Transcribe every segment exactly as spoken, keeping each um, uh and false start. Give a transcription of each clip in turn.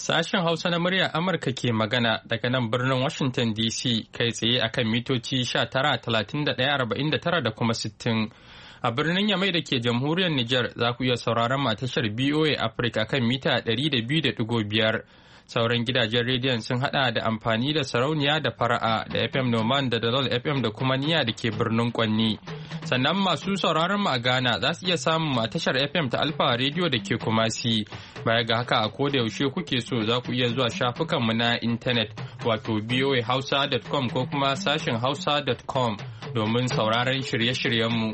Sashen Hausa na muryar Amurka ke magana daga nan birnin Washington D C kai tsaye akan mitoci sha tara talatin da ɗaya arba'in da tara da kuma sittin. A birnin Yamai da ke jamhuriyar Nijar za ku iya sauraron matashar B O A Africa kan mita ɗari da biyu da ɗigo biyar. Sauran gidajen rediyon sun hada da amfani da sarauniya da fara'a da F M Noman da Dalol F M da kuma niya da ke birnin Kwanni. Sannan masu sauraron mu a Ghana za su iya samun a tashar F M ta Alfa Radio da ke Kumasi. Baya ga haka a koda yaushe kuke so za ku iya zuwa shafukanmu na intanet wato b o a hausa dot com ko kuma sashin hausa dot com domin sauraron shirye-shiryenmu.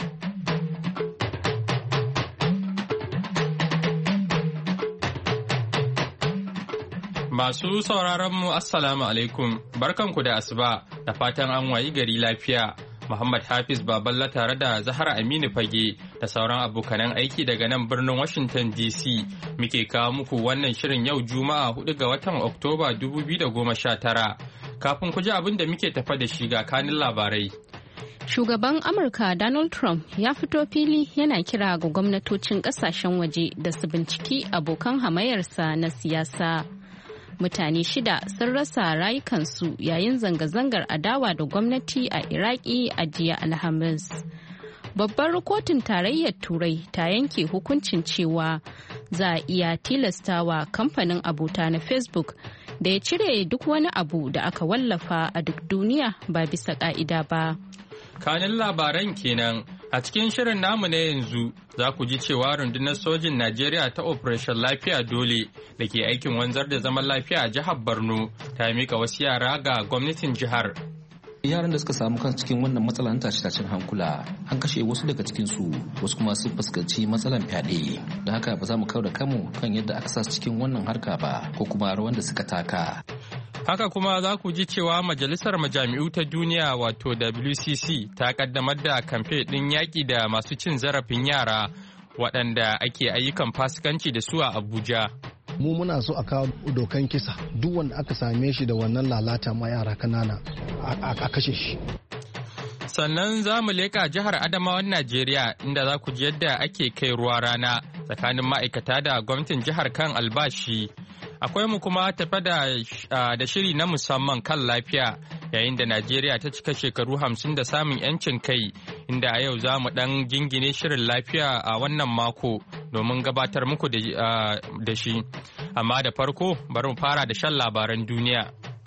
Masu sauraron mu Assalamu alaikum, barkanku da asuba da fatan an wayi gari lafiya. Muhammad Hafiz Baballa tare da Zahra Aminu Fage da sauran abokanan aiki daga nan birnin Washington D C muke kawo muku wannan shirin yau Juma'a hudu ga watan Oktoba dubu biyu da goma sha tara. Kafin ku ji abin da muke tafa da shi ga kanin labarai. Shugaban Amurka Donald Trump ya fito fili yana kira ga gwamnatocin kasashen waje da su binciki abokan hamayarsa na siyasa. Mutane shida sun rasa rayukansu yayin zanga-zangar adawa da gwamnati a Iraki a jiya Alhamis. Babbar kotun tarayyar Turai ta yanke hukuncin cewa za a iya tilastawa kamfanin abota na Facebook da ya cire duk wani abu da aka wallafa a duk duniya ba bisa ka'ida ba. Kanin labaran kenan. A cikin shirin namu na yanzu za ku ji cewa rundunar sojin Najeriya ta Operation Lafiya Dole da ke aikin wanzar da zaman lafiya a jihar Borno ta mika wasu yara ga gwamnatin jihar. Yaran da suka samu kan cikin wannan matsalar tashe-tashen hankula an kashe wasu daga cikinsu wasu kuma sun fuskanci matsalar fyaɗe. Da haka ba za mu kawo da kanmu kan yadda aka sa cikin wannan harka ba ko kuma rawan da suka taka. Haka kuma za ku ji cewa Majalisar Majami'u ta Duniya wato W C C ta kaddamar da kamfe ɗin yaƙi da masu cin zarafin yara waɗanda ake ayyukan fasikanci da su a Abuja. Mu muna so a kawo dokan kisa duk wanda aka same shi da wannan lalata ma yara kanana a kashe shi. Sannan za mu leƙa jihar Adamawan Najeriya inda za ku ji yadda ake kai ruwa rana tsakanin ma'aikata da gwamnatin jihar kan albashi. Akwai mu kuma tafe da shiri na musamman kan lafiya yayin da Najeriya ta cika shekaru hamsin da samun 'yancin kai inda a yau za mu ɗan gingine shirin lafiya a wannan mako domin gabatar muku da shi. Amma da farko bari mu fara da shan labaran duniya.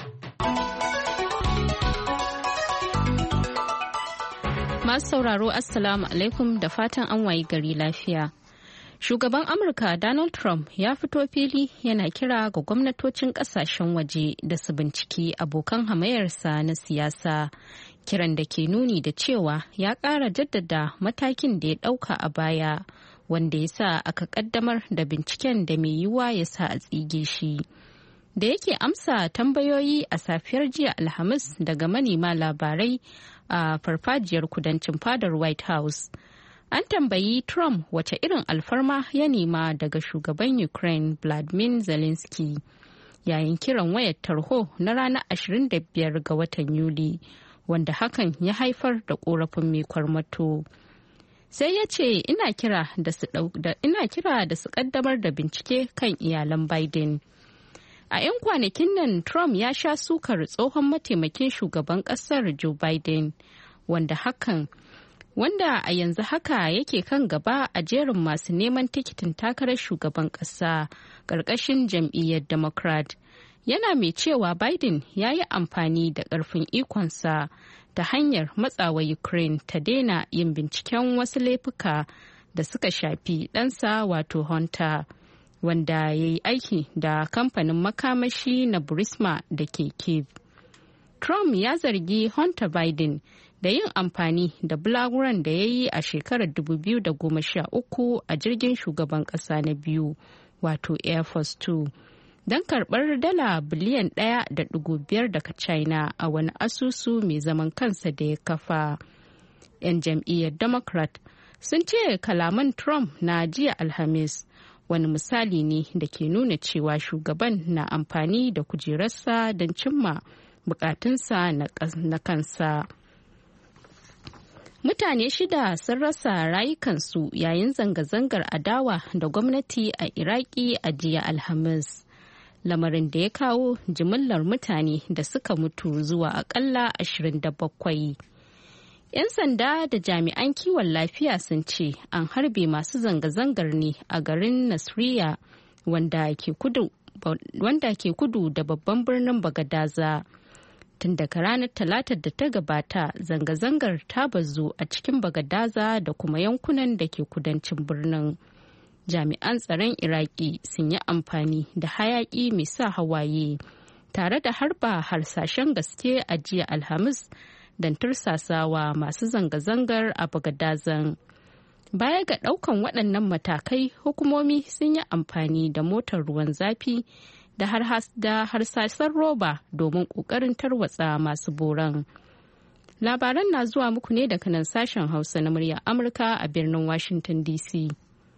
Masu sauraro Assalamu alaikum da fatan an wayi gari lafiya. Shugaban Amurka Donald Trump ya fito fili yana kira ga gwamnatocin kasashen waje da su binciki abokan hamayarsa na siyasa, kiran da ke nuni da cewa ya ƙara jaddada matakin da ya ɗauka a baya, wanda ya sa aka ƙaddamar da binciken da mai yiwuwa ya sa a tsige shi. Da yake amsa tambayoyi a safiyar jiya Alhamis daga manema labarai a farfajiyar kudancin fadar White House. An tambayi Trump wace irin alfarma ya nema daga shugaban Ukraine Vladimir Zelensky yayin kiran wayar tarho na ranar ashirin da biyar ga watan Yuli, wanda hakan ya haifar da korafin mai kwarmato. Sai ya ce ina kira da su kaddamar da bincike kan iyalan Biden. A 'yan kwanakin nan Trump ya sha sukar tsohon mataimakin shugaban kasar Joe Biden, wanda hakan wanda a yanzu haka yake kan gaba a jerin masu neman tikitin takarar shugaban ƙasa ƙarƙashin jam'iyyar Democrat. Yana mai cewa Biden ya yi amfani da ƙarfin ikonsa ta hanyar matsawa Ukraine ta daina yin binciken wasu laifuka da suka shafi ɗansa wato Hunter, wanda ya yi aiki da kamfanin makamashi na Burisma da ke Kyiv. Trump ya zargi Hunter Biden da yin amfani da bulaguran da ya yi a shekarar dubu biyu da goma sha uku a jirgin shugaban ƙasa na biyu wato Air Force two don karɓar dala biliyan ɗaya da ɗigo biyar daga China a wani asusu mai zaman kansa da ya kafa. 'Yan jam'iyyar Democrat sun ce kalaman Trump na jiya Alhamis wani misali ne da ke nuna cewa shugaban na amfani da kujerarsa don cimma bukatunsa na kansa. Mutane shida sun rasa rayukansu yayin zanga-zangar adawa da gwamnati a Iraki a jiya Alhamis. lamarin da ya kawo jimillar mutane da suka mutu zuwa akalla ashirin da bakwai. 'Yan sanda da jami'an kiwon lafiya sun ce an harbe masu zanga-zangar ne a garin Nasiriyah wanda ke kudu, wanda ke kudu da babban birnin Bagadaza. Tun daga ranar Talatar da ta gabata, zanga-zangar ta bazu a cikin Bagadaza da kuma yankunan da ke kudancin birnin. Jami'an tsaron Iraki sun yi amfani da hayaki mai sa hawaye tare da harba harsashen gaske a jiya Alhamis don tursasawa masu zanga-zangar a Bagadazan. Baya ga ɗaukan waɗannan matakai, hukumomi sun yi amfani da motar ruwan zafi da harsasan roba domin ƙoƙarin tarwatsa masu boran. Labaran na zuwa muku ne daga nan sashen Hausa na muryar Amurka a birnin Washington D C.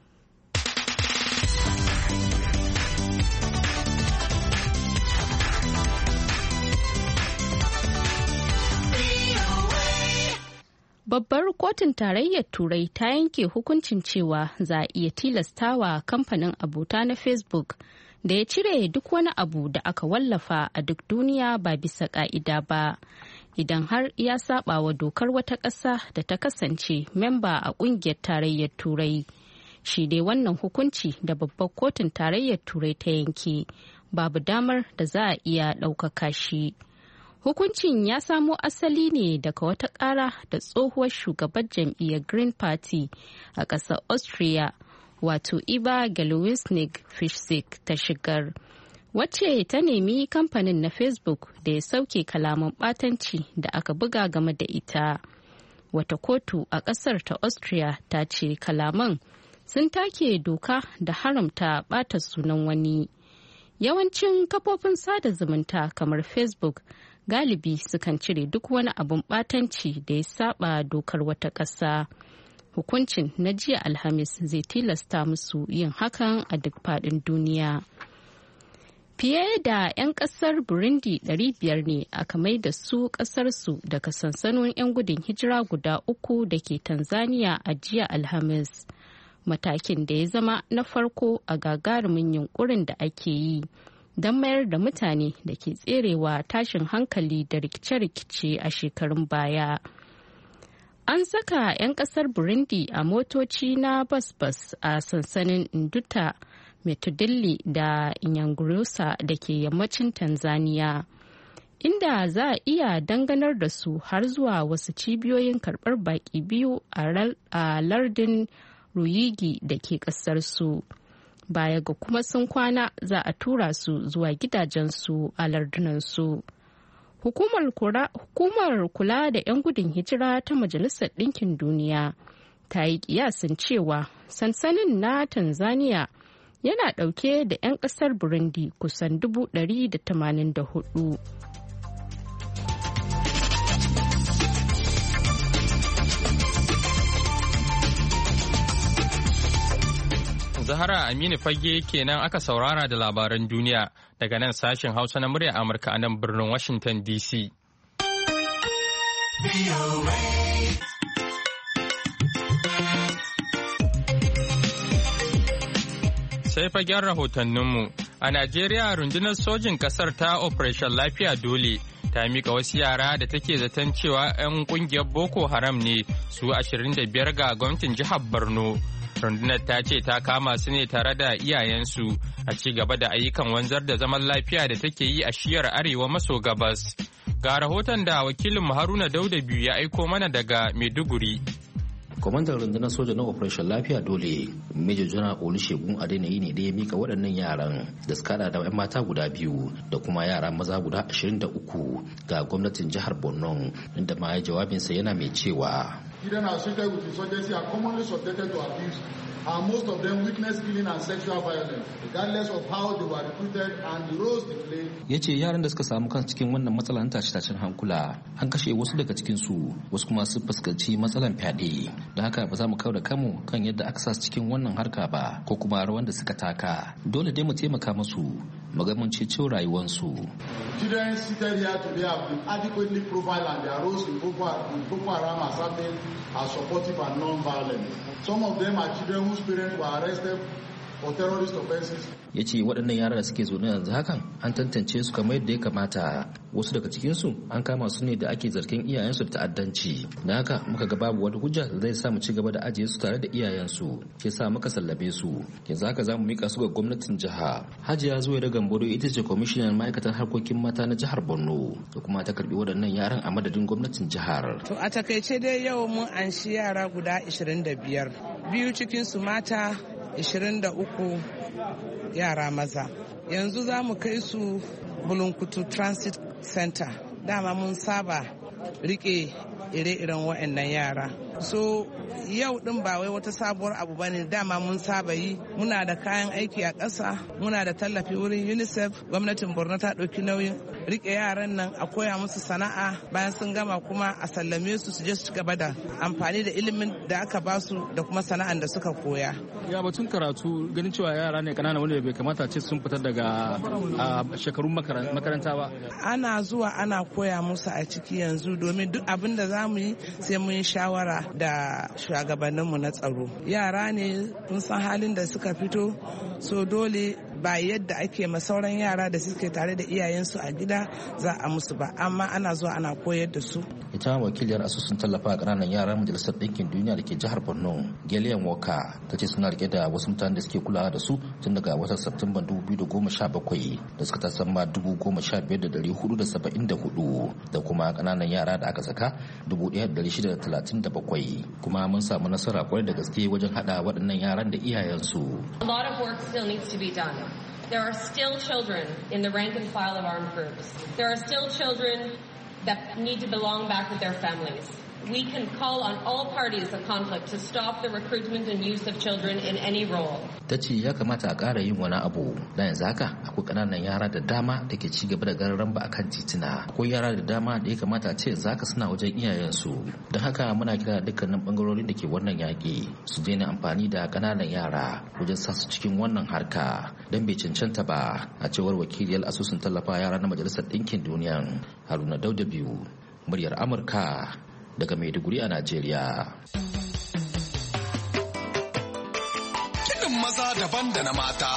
Babbar kotun tarayyar Turai ta yanke hukuncin cewa za a iya tilastawa kamfanin abota na Facebook da ya cire duk wani abu da aka wallafa a duk duniya ba bisa ka'ida ba, idan har ya saba wa dokar wata ƙasa da ta kasance memba a ƙungiyar tarayyar Turai. Shi dai wannan hukunci da babbar kotun tarayyar Turai ta yanke babu damar da za a iya ɗaukaka shi. Hukuncin ya samo asali ne daga wata ƙara da tsohuwar shugabar jam'iyyar Green Party a ƙasar Austria, wato Eva Galwisnig-Fishzik ta shigar, wacce ta nemi kamfanin na Facebook da ya sauke kalaman ɓatanci da aka buga game da ita. Wata kotu a ƙasar ta Austria ta ce kalaman sun take doka da haramta ɓata sunan wani. Yawancin kafofin sada zumunta kamar Facebook galibi sukan cire duk wani abun ɓatanci da ya saba dokar wata ƙasa. Hukuncin na jiya Alhamis zai tilasta musu yin hakan a duk faɗin duniya. Fiye da 'yan ƙasar Burundi ɗari biyar ne aka mai da su ƙasarsu daga sansanonin 'yan gudun hijira guda uku da ke Tanzania a jiya Alhamis. Matakin da ya zama na farko a gagarumin yunkurin da ake yi don mayar da mutane da ke tserewa tashin hankali da rikice-rikice a shekarun baya. An saka 'yan kasar Burundi a motoci na bas-bas a sansanin Nduta, Metodilli da Nyangurusa da ke yammacin Tanzania, inda za a iya danganar da su har zuwa wasu cibiyoyin karɓar baƙi biyu a lardin Ruyigi da ke ƙasar su. Baya ga kuma sun kwana, za a tura su zuwa gidajensu a lardunansu. Hukumar kula da 'yan gudun hijira ta Majalisar Ɗinkin Duniya ta yi kiyasin cewa sansanin na Tanzania yana ɗauke da 'yan ƙasar Burundi kusan dubu ɗari da tamanin da hudu. Zahara Aminu Fage kenan aka saurara da labaran duniya daga nan sashen Hausa na muryar Amurka a nan birnin Washington D C. Sai fagen rahotanninmu. A Najeriya, rundunar sojin ƙasar ta Operation Lafiya Dole ta mika wasu yara da take zaton cewa 'yan ƙungiyar Boko Haram ne su ashirin da biyar ga gwamnatin jihar Borno. Rundunar ta ce ta kama su ne tare da iyayensu a ci gaba da ayyukan wanzar da zaman lafiya da take yi a shiyar arewa maso gabas. Ga rahoton da wakilin Haruna Dauda biyu ya aiko mana daga Maiduguri. Kwamandan rundunar soja na Operation Lafiya Dole, Major General Olusegun Adeniyi ne da ya mika waɗannan yaran da suka hada da 'yan mata guda biyu da kuma yara maza guda ashirin da uku ga gwamnatin jihar Borno, inda ma ya jawabinsa yana mai cewa. Children associated with insurgency are commonly subjected to abuse, and most of them witness killing and sexual violence, regardless of how they were recruited and the roles they played. Ya ce yaran da suka samu kansu cikin wannan matsalar tashe-tashen hankula an kashe wasu daga cikinsu, wasu kuma sun fuskanci matsalar fyaɗe. Da haka ba za mu kawo da kanmu kan yadda aka sa cikin wannan harka ba ko kuma rawan da suka taka. Dole dai mu taimaka musu mu ga mun ceto rayuwarsu. Children seated here today have been adequately profiled and their roles in Boko Haram are certain are supportive and non-violent. Some of them are children whose parents were arrested for terrorist offenses. Ya ce waɗannan yara da suke zaune yanzu hakan an tantance su kamar yadda ya kamata. Wasu daga cikinsu an kama su ne da ake zargin iyayensu da ta'addanci. Da haka muka ga babu wata hujja da zai sa mu ci gaba da ajiye su tare da iyayensu. Ke sa muka sallame su. Yanzu haka za mu mika su ga gwamnatin jiha. Hajiya Zuwaira Gambaro ita ce kwamishinan ma'aikatar harkokin mata na jihar Borno da kuma ta karbi waɗannan yaran a madadin gwamnatin jihar. To a takaice dai yau mun anshi yara guda ashirin da biyar. Biyu cikinsu mata, ashirin da uku yara maza. Yanzu za mu kai su Bulunkutu Transit Center. Dama mun saba rike ire-iren waɗannan yara. So yau din ba wai wata sabuwar abu bane, dama mun saba yi. Muna da kayan aiki a ƙasa, muna da tallafi wurin UNICEF. Gwamnatin Borno ta ɗauki nauyin rike yaran nan, a koya musu sana'a, bayan sun gama kuma a sallame su su je su gaba da amfani da ilimin da aka ba su da kuma sana'an da suka koya. Ya batun karatu, ganin cewa yara ne kanana wanda bai kamata ce sun fitar daga shekarun makaranta ba. Ana zuwa ana koya musu a ciki yanzu, domin duk abin da za mu yi sai mun yi shawara da shugabanninmu na tsaro. Yara ne kun san halin da suka fito, so dole ba yadda ake ma sauran yara da suke tare da iyayensu a gida za a musu ba, amma ana zuwa ana koyar da su. Ita wakiliyar asusun tallafa ƙananan yara majalisar ɗinkin duniya da ke jihar Borno, Gillian Walker, ta ce suna rike da wasu mutanen da suke kulawa da su tun daga watan Satumban dubu biyu da goma sha bakwai da suka tasamma dubu goma sha biyar da ɗari hudu da saba'in da hudu da kuma ƙananan yara da aka saka dubu ɗaya da ɗari shida da talatin da bakwai. Kuma mun samu nasara kwarai da gaske wajen haɗa waɗannan yaran da iyayensu. A lot of work still needs to be done. There are still children in the rank and file of armed groups. There are still children that need to belong back with their families. We can call on all parties of conflict to stop the recruitment and use of children in any role. Ta ce ya kamata a ƙara yin wani abu, da yanzu haka akwai ƙananan yara da dama da ke ci gaba da gararan ba akan titina. Akwai yara da dama da ya kamata a ce yanzu haka suna wajen iyayensu. Don haka muna kira dukkanin bangarorin da ke wannan yaƙi su daina amfani da ƙananan yara wajen sa su cikin wannan harka don bai cancanta ba, a cewar wakiliyar asusun tallafa yara na Majalisar Ɗinkin Duniya Haruna Dauda biyu, muryar Amurka daga Maiduguri a Najeriya. Kiɗin maza daban da na mata.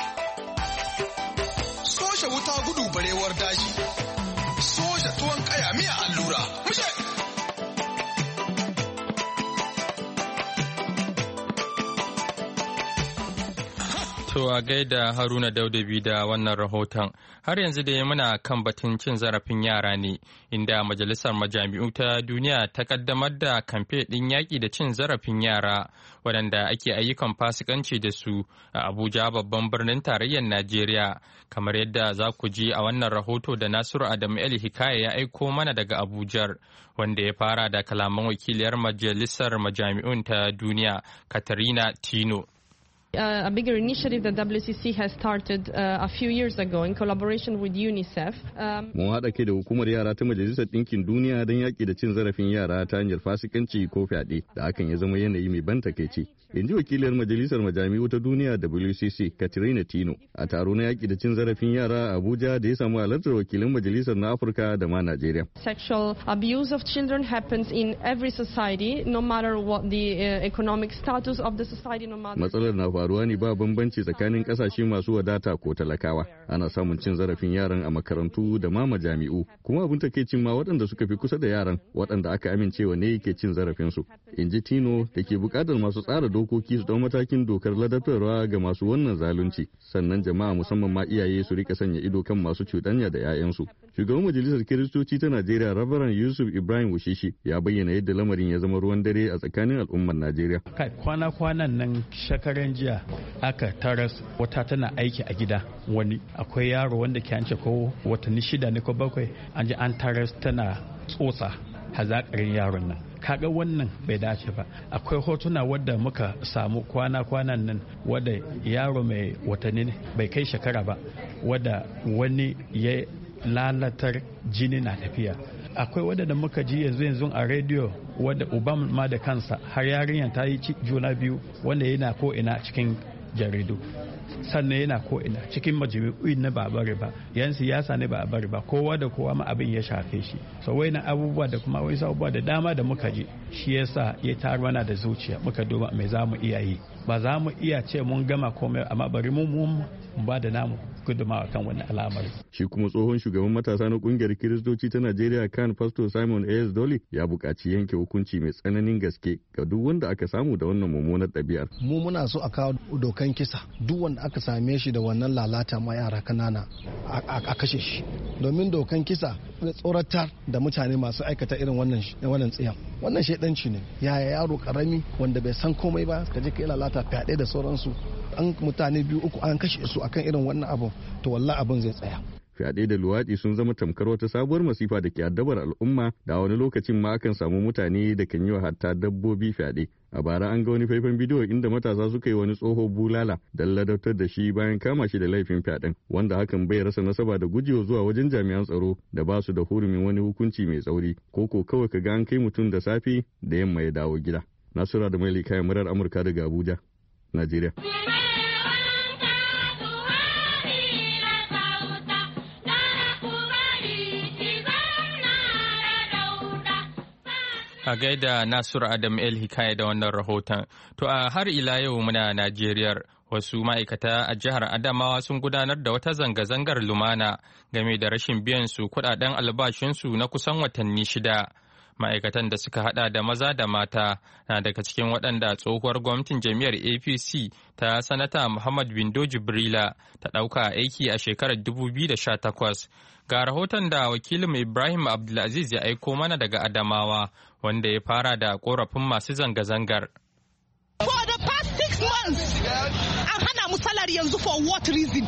Soja wuta gudu barewar daji. Soja tuwon kaya miya allura. Mushe! To a gaida Haruna Daudabi da wannan rahoton. Har yanzu dai muna kan batun cin zarafin yara ne, inda Majalisar Majami'u ta Duniya ta kaddamar da kamfe ɗin yaƙi da cin zarafin yara, waɗanda ake ayyukan fasikanci da su a Abuja, babban birnin tarayyar Najeriya, kamar yadda za ku ji a wannan rahoto da Nasiru Adamu El Hikaya ya aiko mana daga Abujar, wanda ya fara da kalaman wakiliyar Majalisar Majami'un ta Duniya, Katarina Tino. Uh, a bigger initiative that W C C has started uh, a few years ago in collaboration with UNICEF. Mun haɗa kai da hukumar yara ta Majalisar Ɗinkin Duniya don yaƙi da cin zarafin yara ta hanyar fasikanci ko fyaɗe da hakan ya zama yanayi mai ban takaici. In ji wakiliyar Majalisar Majami'u ta Duniya W C C Katrina Tino a taro na yaƙi da cin zarafin yara a Abuja da ya samu halartar wakilan Majalisar na Afirka da ma Najeriya. Sexual abuse of children happens in every society, no matter what the uh, economic status of the society, no matter. Matsalar na faruwa ne ba bambanci tsakanin kasashe masu wadata ko talakawa. Ana samun cin zarafin yaran a makarantu da ma majami'u, kuma abin takeicin ma waɗanda suka fi kusa da yaran waɗanda aka amincewa ne ke cin zarafinsu. In ji Tino da ke buƙatar masu tsara dokoki su ɗau matakin dokar ladabtarwa ga masu wannan zalunci, sannan jama'a musamman ma iyaye su rika sanya ido kan masu cuɗanya da 'ya'yansu. Shugaban Majalisar Kiristoci ta Najeriya Rabaran Yusuf Ibrahim Wushishi ya bayyana yadda lamarin ya zama ruwan dare a tsakanin al'ummar Najeriya. Kai kwana-kwanan nan shekaran jiya aka taras wata tana aiki a gida wani akwai yaro wanda ke an ce ko watanni shida ne ko bakwai an ji an taras tana tsotsa hazakarin yaron nan. Kaga wannan bai dace ba. Akwai hotuna wadda muka samu kwana-kwanan nan wadda yaro mai watanni bai kai shekara ba wadda wani ya lalatar jini na tafiya. Akwai wadda da muka ji yanzu yanzu a rediyo wadda uban ma da kansa har yarinyar ta yi juna biyu wanda yana ko ina cikin jaridu sannan yana ko ina cikin majami'u na ba bari ba yan siyasa ne ba bari ba kowa da kowa ma abin ya shafe shi so waina abubuwa da kuma wasu abubuwa da dama da muka ji shi yasa ya tar mana da zuciya muka duba me za mu iya yi ba za mu iya ce mun gama komai amma bari mu mu ba da namu gudumawa kan wannan al'amari. Shi kuma tsohon shugaban matasa na kungiyar Kiristoci ta Najeriya kan Pastor Simon A S Dolly ya buƙaci yanke hukunci mai tsananin gaske ga duk wanda aka samu da wannan mummunar ɗabi'ar. Mu muna so a kawo dokan kisa duk wanda aka same shi da wannan lalata ma yara kanana a kashe shi. Domin dokan kisa zai tsoratar da mutane masu aikata irin wannan wannan tsiyan. Wannan shaidanci ne. Yaya yaro karami wanda bai san komai ba ka je ka yi lalata fyaɗe da sauransu. An mutane biyu uku an kashe su akan irin wannan abu to wallahi abin zai tsaya. Fyaɗe da luwaɗi sun zama tamkar wata sabuwar masifa da ke addabar al'umma da wani lokacin ma akan samu mutane da kan yi wa hatta dabbobi fyaɗe. A bara an ga wani faifan bidiyo inda matasa suka yi wani tsoho bulala don ladabtar da shi bayan kama shi da laifin fyaɗen wanda hakan bai rasa nasaba da gujewa zuwa wajen jami'an tsaro da ba su da hurumin wani hukunci mai tsauri ko ko kawai ka ga an kai mutum da safe da yamma ya dawo gida. Nasura da Maili kayan murar Amurka daga Abuja, Najeriya. A gaida Nasiru Adam El Hikaya da wannan rahoton. To a har ila yau muna Najeriya wasu ma'aikata a jihar Adamawa sun gudanar da wata zanga-zangar lumana game da rashin biyan su kudaden albashinsu na kusan watanni shida. Ma'aikatan da suka hada da maza da mata na daga cikin waɗanda tsohuwar gwamnatin jami'ar A P C ta sanata Muhammad Bindo Jibrila ta ɗauka aiki a shekarar dubu biyu da sha takwas. Ga rahoton da wakilin Ibrahim Abdulaziz ya aiko mana daga Adamawa wanda ya fara da korafin masu zanga-zangar. For the past six months, an hana mu salary yanzu for what reason?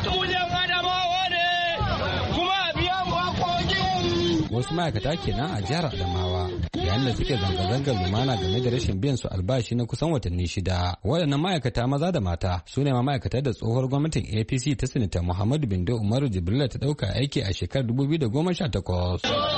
Wasu ma'aikata kenan a jihar Adamawa yayin da suke zanga-zangar lumana game da rashin biyan su albashi na kusan watanni shida. Waɗannan ma'aikata maza da mata su ne ma ma'aikata da tsohuwar gwamnatin A P C ta Sanata Muhammadu Bindo Umaru Jibrila ta ɗauka aiki a shekarar dubu biyu da goma sha takwas.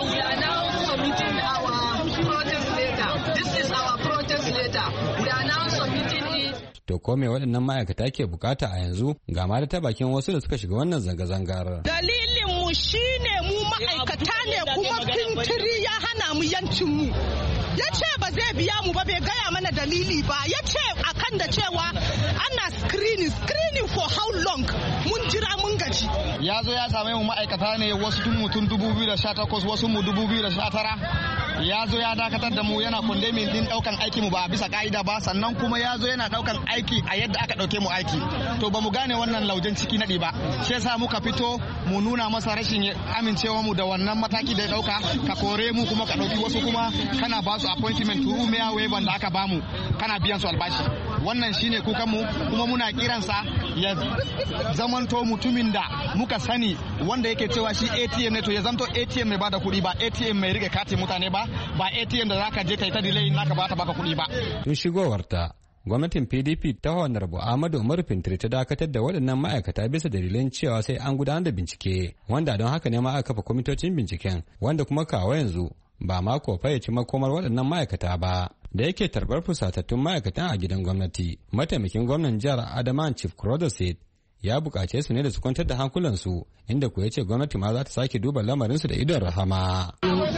To ko me waɗannan ma'aikata ke bukata a yanzu ga ma da ta bakin wasu da suka shiga wannan zanga-zangar. Dalilin mu shine mu ma'aikata ne kuma fintiri ya hana mu yancin mu. Ya ce ba zai biya mu ba bai gaya mana dalili ba ya ce akan da cewa ana screening screening for how long mun jira mun gaji. Ya zo ya same mu ma'aikata ne wasu tun mutum dubu biyu da sha takwas wasu mu dubu biyu da sha tara. Ya zo ya dakatar da mu yana kundemin din daukan aiki mu ba bisa ka'ida ba sannan kuma ya zo yana daukan aiki a yadda aka dauke mu aiki to ba mu gane wannan laujen ciki nadi ba shi yasa muka fito mu nuna masa rashin amincewa mu da wannan mataki da ya dauka ka kore mu kuma ka dauki wasu kuma kana ba su appointment to umeya waiver da aka bamu kana biyan su albashi wannan shine kukan mu kuma muna kiransa ya zamanto mutumin da muka sani wanda yake cewa shi A T M ne to ya zanto A T M mai bada kuɗi ba A T M mai rike katin mutane ba ba A T M da zaka je kai ta delay naka ba ta baka kuɗi ba. Tun shigowarta gwamnatin P D P ta Honorable Ahmadu Umaru Fintiri ta dakatar da waɗannan ma'aikata bisa dalilan cewa sai an gudanar da bincike wanda don haka ne ma aka kafa kwamitocin binciken wanda kuma kawo yanzu ba ma ko fayyace makomar waɗannan ma'aikata ba. Da yake tarbar fusatattun ma'aikatan a gidan gwamnati mataimakin gwamnan jihar Adamawa Chief Kurodo Said ya buƙace su ne da su kwantar da hankulansu inda ku ya ce gwamnati ma za ta sake duba lamarinsu da idon rahama.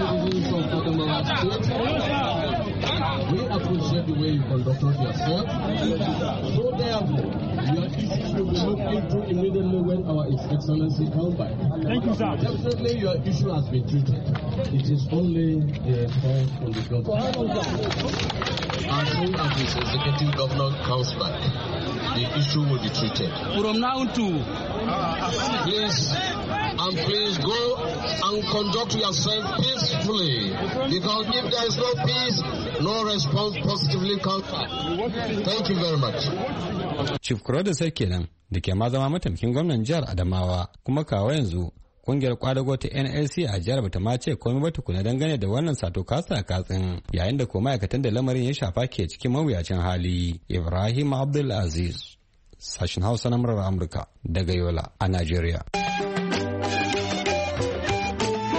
We appreciate the way you conducted yourself. So therefore, your issues will be looked into immediately when our Excellency comes by. Thank you, sir. Definitely your issue has been treated. It is only the response from the government. As soon as the executive governor comes back, the issue will be treated. From now to, please, and please go and conduct yourself peacefully, because if there is no peace, no response positively comes. Thank you very much. Chief Kurodo sai kenan da ke ma zama mataimakin gwamnan jihar Adamawa kuma kawo yanzu kungiyar kwadago ta N L C a jihar bata ma ce komai ba tukuna dangane da wannan sato kasa katsin yayin da ko ma'aikatan da lamarin ya shafa ke cikin mawuyacin hali. Ibrahim Abdul Aziz, sashen Hausa na murar Amurka daga Yola a Najeriya.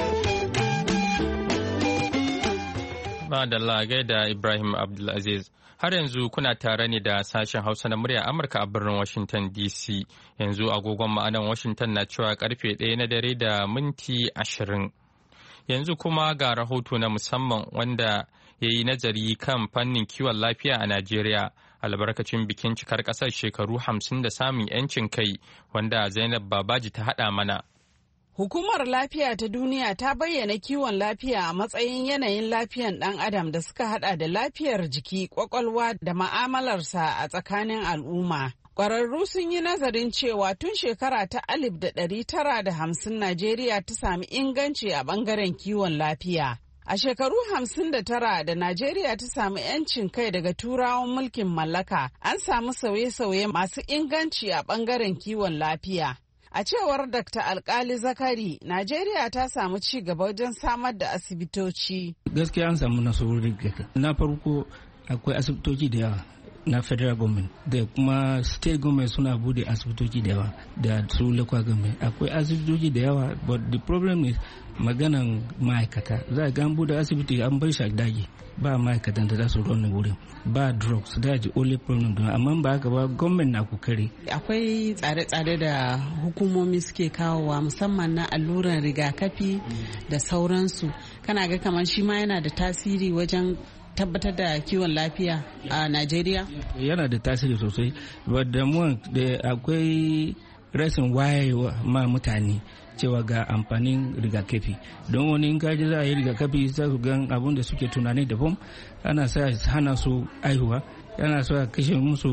Madalla gaida Ibrahim Abdulaziz. Har yanzu kuna tare ne da sashen Hausa na murya Amurka a birnin Washington D C. Yanzu agogon ma'anan Washington na cewa karfe ɗaya na dare da minti ashirin. Yanzu kuma ga rahoto na musamman wanda ya yi nazari kan fannin kiwon lafiya a Najeriya albarkacin bikin cikar ƙasar shekaru hamsin da samun 'yancin kai wanda Zainab Babaji ta haɗa mana. Hukumar Lafiya ta Duniya ta bayyana kiwon lafiya a matsayin yanayin lafiyan ɗan adam da suka hada da lafiyar jiki, kwakwalwa da ma'amalarsa a tsakanin al'umma. Ƙwararru sun yi nazarin cewa tun shekara ta alif da ɗari tara da hamsin Najeriya ta sami inganci a ɓangaren kiwon lafiya. A shekaru hamsin da tara da Najeriya ta samu 'yancin kai daga turawan mulkin mallaka, an samu sauye-sauye masu inganci a ɓangaren kiwon lafiya. A cewar Dakta Alkali Zakari, Najeriya ta samu ci gaba wajen samar da asibitoci. Gaskiya an samu nasarori. Na farko akwai asibitoci da yawa na federal government da kuma state government suna bude asibitoci da yawa da su local government. Akwai asibitoci da yawa, but the problem is maganan ma'aikata. Za a gan bude asibiti an bar shi a daji. Ba ma'aikatan da za su rona wurin, ba drugs, da ji only problem don amma ba haka ba gwamnati na kokari. Akwai tsare-tsare da hukumomi suke kawowa musamman na alluran rigakafi da sauransu. Kana ga kamar shi ma yana da tasiri wajen tabbatar da kiwon lafiya a Najeriya? Yana da tasiri sosai, wadda da akwai rashin wayewa ma mutane cewa ga amfanin rigakafi. Don wani in kaji za a yi rigakafi za su gan abun da suke tunani daban, ana sa hana su aihuwa, yana so a kashe musu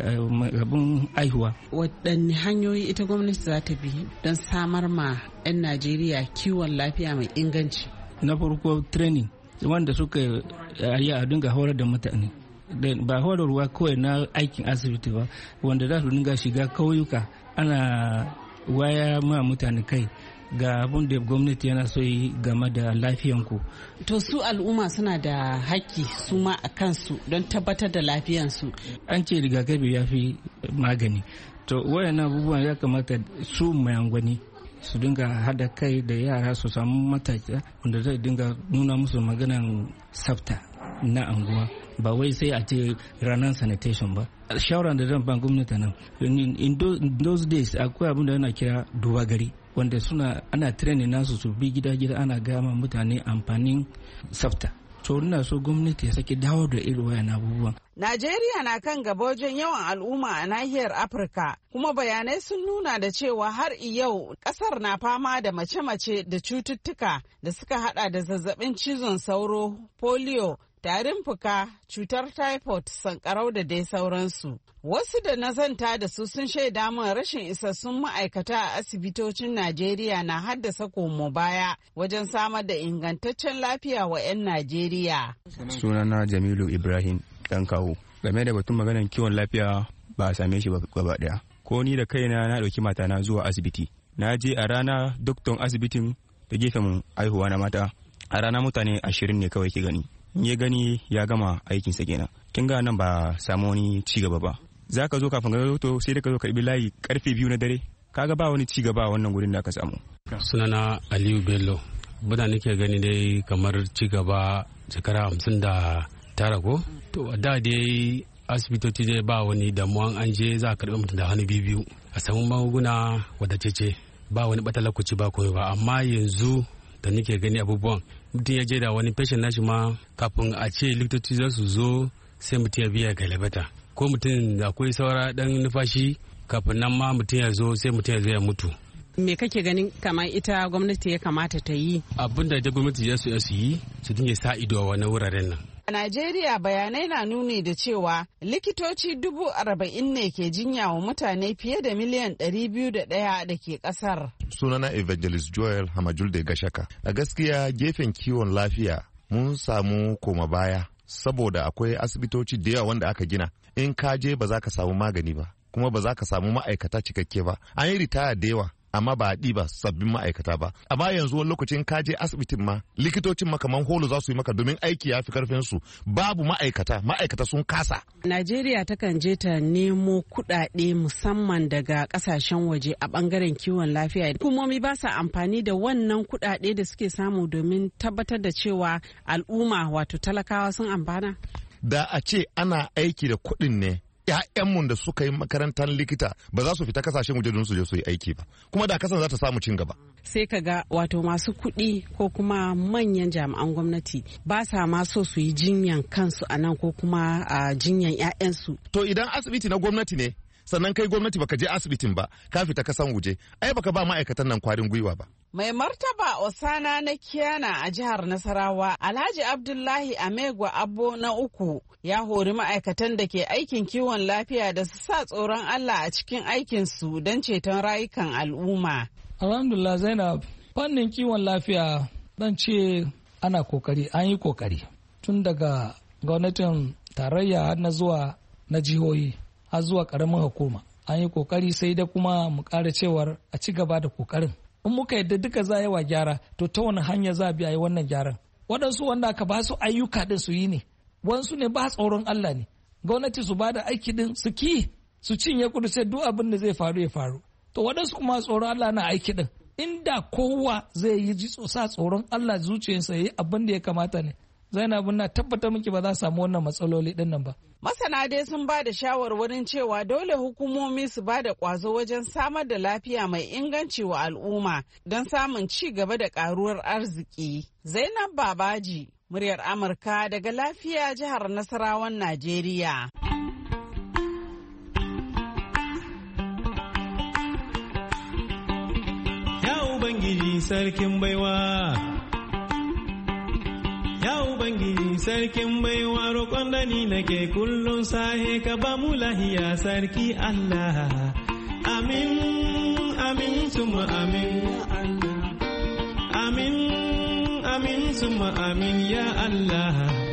abun aihuwa. Waɗanne hanyoyi ita gwamnati za ta bi don samar ma 'yan Najeriya kiwon lafiya mai inganci? Na farko training, wanda suka yi a dinga horar da mutane. Ba horarwa kawai na aikin asibiti ba, wanda za su dinga shiga kauyuka ana waya ma mutane kai ga abin da gwamnati yana so yi game da lafiyanku. To su al'umma suna da haƙƙi su ma a kansu don tabbatar da lafiyansu. An ce rigakafi ya fi magani. To wayannan abubuwan ya kamata su mayangwani su dinga hada kai da yara su samu mataki wanda zai dinga nuna musu maganan tsafta na anguwa. Ba wai sai a ce ranar sanitation ba. Shawaran da zan ban gwamnati nan, in those days akwai abin da yana kira duba gari, wanda suna ana training nasu su bi gida-gida ana gama mutane amfanin tsafta. To ina so gwamnati ya sake dawo da irin wayan abubuwan. Najeriya na kan gaba wajen yawan al'umma a nahiyar Afirka, kuma bayanai sun nuna da cewa har yau kasar na fama da mace-mace da cututtuka da suka hada da zazzabin cizon sauro, polio, tarin fuka, cutar typhoid, sankarau da dai sauransu. Wasu da na zanta da su sun shaida min rashin isassun ma'aikata a asibitocin Najeriya na haddasa komo baya wajen samar da ingantaccen lafiya wa 'yan Najeriya. Sunana Jamilu Ibrahim dan kawo. Game da batun maganar kiwon lafiya ba a same shi ba gaba daya. Ko ni da kaina na dauki matana zuwa asibiti. Na je a rana doktor asibitin da gefen aihuwa na mata. A rana mutane ashirin ne kawai ke gani. Ya gani ya gama aikinsa kenan. Kin ga nan ba samu wani ci gaba ba. Za ka zo kafin ga to sai da ka zo karbi layi karfe biyu na dare. Kaga ba wani ci gaba wannan gurin da ka samu. Sunana Aliyu Bello. Buna nake gani dai kamar ci gaba shekara hamsin da tara ko. To da dai asibitoci dai ba wani damuwan an je za a karbi mutum da hannu biyu a samu magunguna wadatacce ba wani batalakuci ba komai ba, amma yanzu da nake gani abubuwan mutum ya je da wani fashin nashi ma kafin a ce likitoci za su zo sai mutum ya biya galibata, ko mutum akwai saura dan nufashi kafin nan ma mutum ya zo sai mutum ya zo ya mutu. Me kake ganin kamar ita gwamnati ya kamata ta yi? Abin da ita gwamnati ya su yi su dinga sa ido a wani wuraren nan. A Najeriya bayanai na nuni da cewa likitoci dubu arba'in ne ke jinya wa mutane fiye da miliyan ɗari biyu da ɗaya da ke ƙasar. Sunana Evangelist Joel Hamajulde Gashaka. A gaskiya gefen kiwon lafiya mun samu koma baya saboda akwai asibitoci da yawa wanda aka gina. In ka je ba za ka samu magani ba, kuma ba za ka samu ma'aikata cikakke ba. An yi ritaya da yawa amma ba a ɗiba sabbin ma'aikata ba. Amma yanzu wani lokacin ka je asibitin ma likitocin makaman holo za su yi maka domin aiki ya fi karfin su. Babu ma'aikata, ma'aikata sun kasa. Najeriya takan je ta nemo kuɗaɗe musamman daga ƙasashen waje a ɓangaren kiwon lafiya. Hukumomi ba sa amfani da wannan kuɗaɗe da suke samu domin tabbatar da cewa al'umma wato talakawa sun amfana. da a ce ana aiki da kuɗin ne ‘ya'yanmu da suka yi makarantar likita ba za su fita kasashen waje don su je su yi aiki ba, kuma da kasan za ta samu cin gaba. Sai ka ga wato masu kuɗi ko kuma manyan jami'an gwamnati ba sa ma so su yi jinyan kansu a nan ko kuma a jinyan ‘ya'yansu. To idan asibiti na gwamnati ne, sannan kai gwamnati baka je asibitin ba, ka fita kasan waje, ai baka ba ma'aikatan nan kwarin gwiwa ba. Mai martaba Osana na Kiyana a jihar Nasarawa, Alhaji Abdullahi Amegwa Abbo na uku ya hori ma'aikatan da ke aikin kiwon lafiya da su sa tsoron Allah a cikin aikinsu don ceton rayukan al'umma. Alhamdulillah Zainab, fannin kiwon lafiya dan ce ana kokari, an yi kokari. Tun daga gwamnatin tarayya har na zuwa na jihohi har zuwa karamin hukuma. An yi kokari sai da kuma mu ƙara cewar a ci gaba da kokarin. In muka yadda duka za yi wa gyara, to ta wani hanya za a bi a yi wannan gyaran. Waɗansu wanda aka ba su ayyuka din su yi ne, wansu ne ba tsoron Allah ne. Gwamnati su ba da aiki din su ki su cinye kudu sai duk abin da zai faru ya faru. To waɗansu kuma tsoron Allah na aiki din. Inda kowa zai yi sa tsoron Allah zuciyarsa ya yi abin da ya kamata ne. Zainab na tabbatar miki ba za su samu wannan matsaloli din nan ba. Masana dai sun ba da shawarwarin cewa dole hukumomi su ba da ƙwazo wajen samar da lafiya mai inganci wa al'umma don samun ci gaba da ƙaruwar arziki. Zainab Babaji, muryar Amurka daga lafiya jihar Nasarawan Najeriya. Ya Ubangiji sarkin baiwa. Ya Ubangiji sarkin baiwa roƙon da ni nake kullum sahe ka ba mu lahiya sarki Allah. Amin, amin, suma amin. Amin, amin, suma amin ya Allah.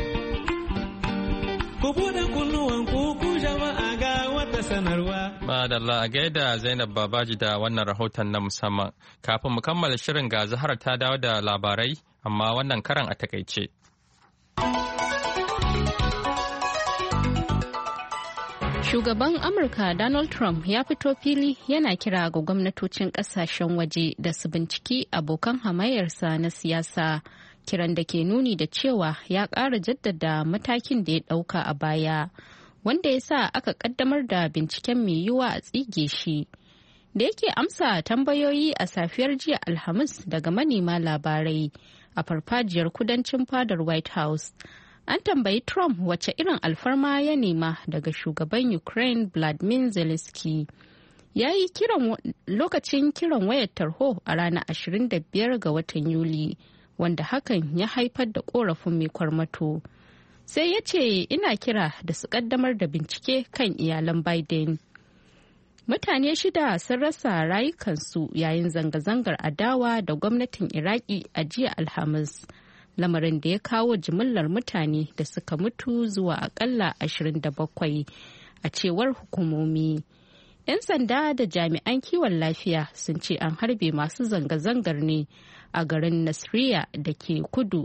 Ku buɗe kunnuwan ku ku jama'a ga wata sanarwa. Madalla a gaida Zainab Babaji da wannan rahoton na musamman. Kafin mu kammala shirin ga Zahar ta dawo da labarai, amma wannan karan a takaice. Shugaban Amurka Donald Trump ya fito fili yana kira ga gwamnatocin kasashen waje da su binciki abokan hamayyarsa na siyasa, kiran da ke nuni da cewa ya ƙara jaddada matakin da ya ɗauka a baya, wanda ya sa aka ƙaddamar da binciken mai yiwuwa a tsige shi. Da yake amsa tambayoyi a safiyar jiya Alhamis daga manema labarai a farfajiyar kudancin fadar White House. An tambayi Trump wace irin alfarma ya nema daga shugaban Ukraine Vladimir Zelensky. Ya yi kiran lokacin kiran wayar tarho a ranar ashirin da biyar ga watan Yuli, wanda hakan ya haifar da korafin mai kwarmato. Sai ya ce ina kira da su kaddamar da bincike kan iyalan Biden. Mutane shida sun rasa rayukansu yayin zanga-zangar adawa da gwamnatin Iraki a jiya Alhamis. Lamarin da ya kawo jimillar mutane da suka mutu zuwa akalla ashirin da bakwai a cewar hukumomi. 'Yan sanda da jami'an kiwon lafiya sun ce an harbe masu zanga-zangar ne a garin Nasiriyya da ke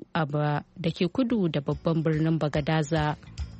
kudu da babban birnin Bagadaza.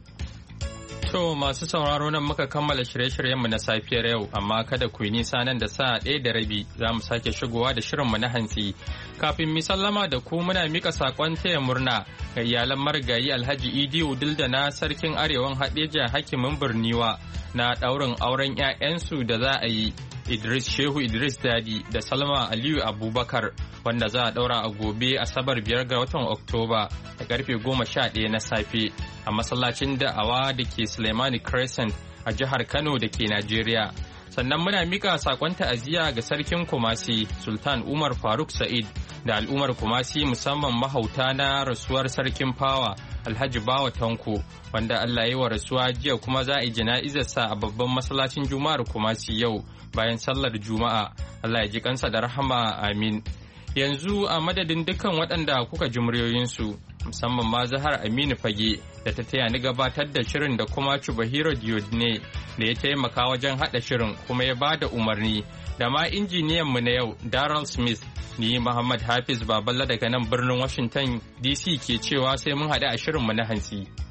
To masu sauraro nan muka kammala shirye-shiryenmu na safiyar yau, amma kada ku yi nisa nan da sa'a ɗaya da rabi za mu sake shigowa da shirinmu na hantsi. Kafin mi sallama da ku muna mika saƙon taya murna ga iyalan marigayi Alhaji Idi Udil da na sarkin Arewan Hadeja Hakimin Birniwa na ɗaurin auren 'ya'yansu da za a yi, Idris Shehu Idris Dadi da Salma Aliyu Abubakar, wanda za a ɗaura a gobe Asabar biyar ga watan Oktoba da karfe goma sha ɗaya na safe a masallacin da'awa da ke Suleimani Crescent a jihar Kano da ke Najeriya. Sannan muna mika sakon ta'aziyya ga sarkin Kumasi Sultan Umar Faruk Sa'id da al'ummar Kumasi, musamman mahauta na rasuwar sarkin Fawa Alhaji Bawa Tanko, wanda Allah ya yi wa rasuwa jiya, kuma za a yi jana'izarsa a babban masallacin Juma'ar Kumasi yau bayan sallar Juma'a. Allah ya ji kansa da rahama, amin. Yanzu a madadin dukkan waɗanda kuka ji muryoyinsu, musamman ma Zahar Aminu Fage da ta taya ni gabatar da shirin, da kuma Chubahiro Diodne da ya taimaka wajen haɗa shirin kuma ya ba da umarni, da ma injiniyanmu na yau Daryl Smith. Ni Muhammad Hafiz Baballa daga nan birnin Washington D C ke cewa sai mun haɗu a shirinmu na hantsi.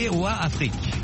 V O A Afrique.